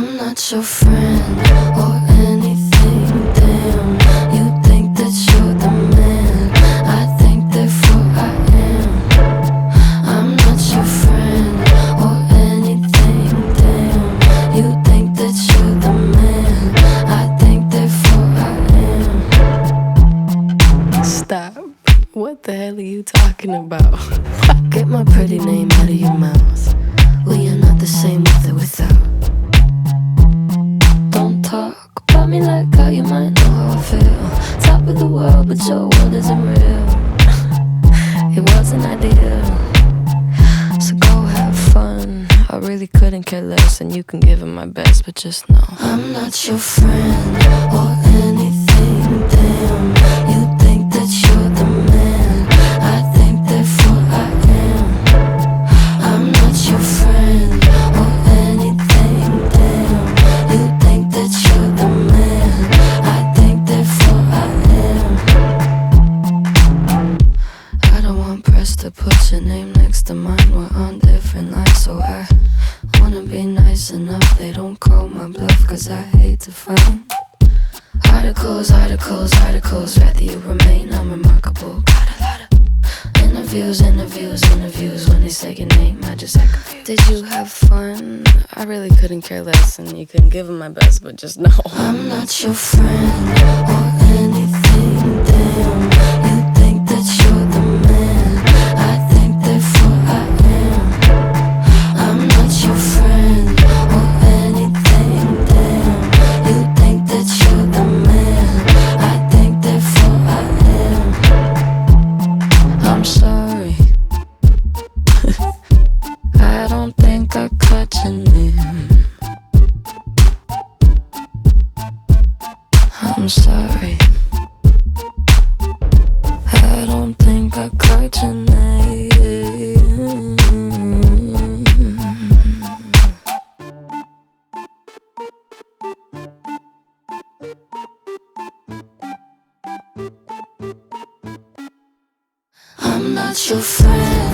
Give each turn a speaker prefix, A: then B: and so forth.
A: I'm not your friend or anything, damn. You think that you're the man, I think therefore I am. I'm not your friend or anything, damn. You think that you're the man, I think therefore I am. Stop. What the hell are you talking about? Get my pretty name out of your mouth. We are not the same with or without. Don't talk about me like how you might know how I feel. Top of the world, but your world isn't real. It wasn't ideal. So go have fun. I really couldn't care less, and you can give it my best, but just know I'm not your friend or anything, damn. You think that you're the man, I think therefore I am. I'm not your friend or anything, damn. You think that you're the man, I think therefore I am. I don't want press to put your name next to mine. We're on different lines, so I wanna be nice enough they don't call my bluff, cause I hate to find articles, rather you remain unremarkable. Got a lot of interviews. When they say your name, I just act confused. Did you have fun? I really couldn't care less, and you couldn't give it my best, but just know I'm not your friend or anything, damn. You think that you're the man, I think therefore I am. I'm not your friend or anything, damn. You think that you're the man, I think therefore I am. I'm sorry. I don't think I caught your name. I'm sorry. I don't think I caught your name. I'm not your friend